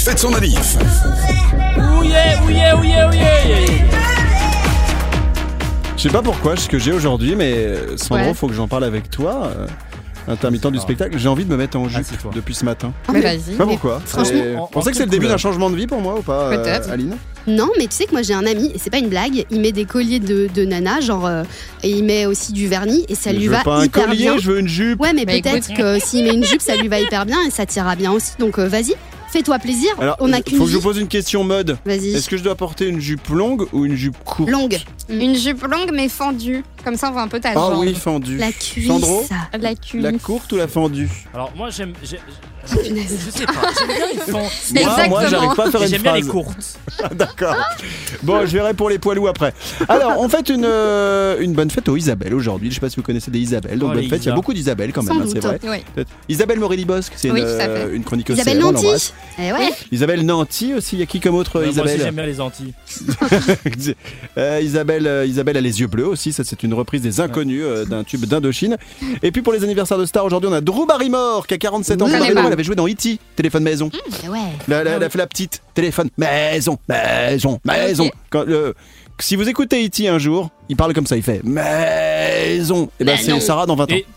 fête son manif. Je sais pas pourquoi ce que j'ai aujourd'hui, mais Sandro, Ouais. faut que j'en parle avec toi. Intermittent du spectacle, j'ai envie de me mettre en jupe c'est toi. depuis ce matin. Mais Je vas-y. sais pas pourquoi. franchement, Vous pensez que c'est le début d'un changement de vie pour moi ou pas, Peut-être. Aline? Non, mais tu sais que moi j'ai un ami, et c'est pas une blague, il met des colliers de nana, genre, et il met aussi du vernis, et ça lui Je veux va pas un hyper collier, bien. je veux une jupe. Ouais, mais Bah, peut-être écoute. que s'il met une jupe, ça lui va hyper bien et ça t'ira bien aussi. Donc vas-y, fais-toi plaisir. Alors, On a faut qu'une que je vie. vous pose une question mode. Vas-y. Est-ce que je dois porter une jupe longue ou une jupe courte? Longue. Une jupe longue mais fendue. Comme ça, on voit un peu ta Ah jambe. oui, fendue. La cuisse. Sandro, La cuisse. la courte ou la fendue? Alors moi je sais pas, j'aime bien les fonds. Moi, j'arrive pas à faire Et une j'aime bien les phrase. courtes. D'accord. Bon, je verrai pour les poilous après. Alors, on fête une bonne fête aux Isabelle aujourd'hui. Je sais pas si vous connaissez des Isabelle. Donc, Oh, bonne les fête. Il y a Isa. beaucoup d'Isabelle quand même, Sans hein, c'est doute. vrai. Oui. Peut-être. Isabelle Morelli-Bosque, c'est Oui, tout à fait. une chroniqueuse Isabelle célèbre, on Nanty. l'embrasse. Eh ouais. Isabelle Nanty aussi. Il y a qui comme autre Moi aussi Isabelle? j'aime bien les Antilles. Isabelle a les yeux bleus aussi. Ça, c'est une reprise des Inconnus d'un tube d'Indochine. Et puis pour les anniversaires de stars, aujourd'hui, on a Drew Barrymore qui a 47 ans. Je Drew connais Barrymore, pas. elle avait joué dans E.T. Téléphone maison. Eh ouais. Elle a fait la petite téléphone maison. Ok. Si vous écoutez E.T. un jour, il parle comme ça, il fait maison. Et ben c'est Sarah dans 20 ans. Et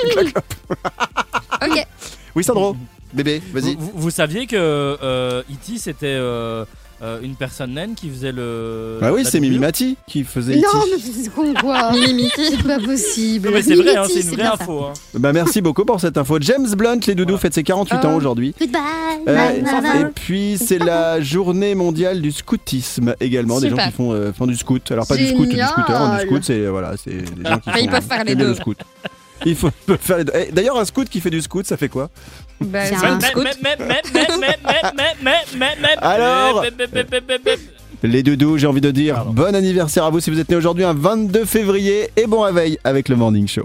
Ok. Oui, Sandro, bébé, vas-y. vous saviez que E.T. c'était une personne naine qui faisait le. Ah oui, la c'est Mimi doublure. Mati qui faisait E.T. Non, mais c'est con quoi. C'est pas possible. Non mais c'est vrai, hein, Mimiti, c'est une vraie bien ça. info. Hein. Bah merci beaucoup pour cette info. James Blunt, les doudous, fête ses 48 ans aujourd'hui. Goodbye. Et puis c'est la journée mondiale du scoutisme également, des gens Super. qui font du scout. Alors pas du scout, du Génial. scooter, hein, du scout, c'est voilà, c'est des gens qui Mais ils font peuvent faire les aimer deux. le scout. Il faut peuvent faire les deux. Eh, d'ailleurs, un scout qui fait du scout, ça fait quoi? Bah, Tiens. c'est un Un scout. Alors, les doudous, j'ai envie de dire Pardon. bon anniversaire à vous si vous êtes né aujourd'hui un 22 février et bon réveil avec le Morning Show.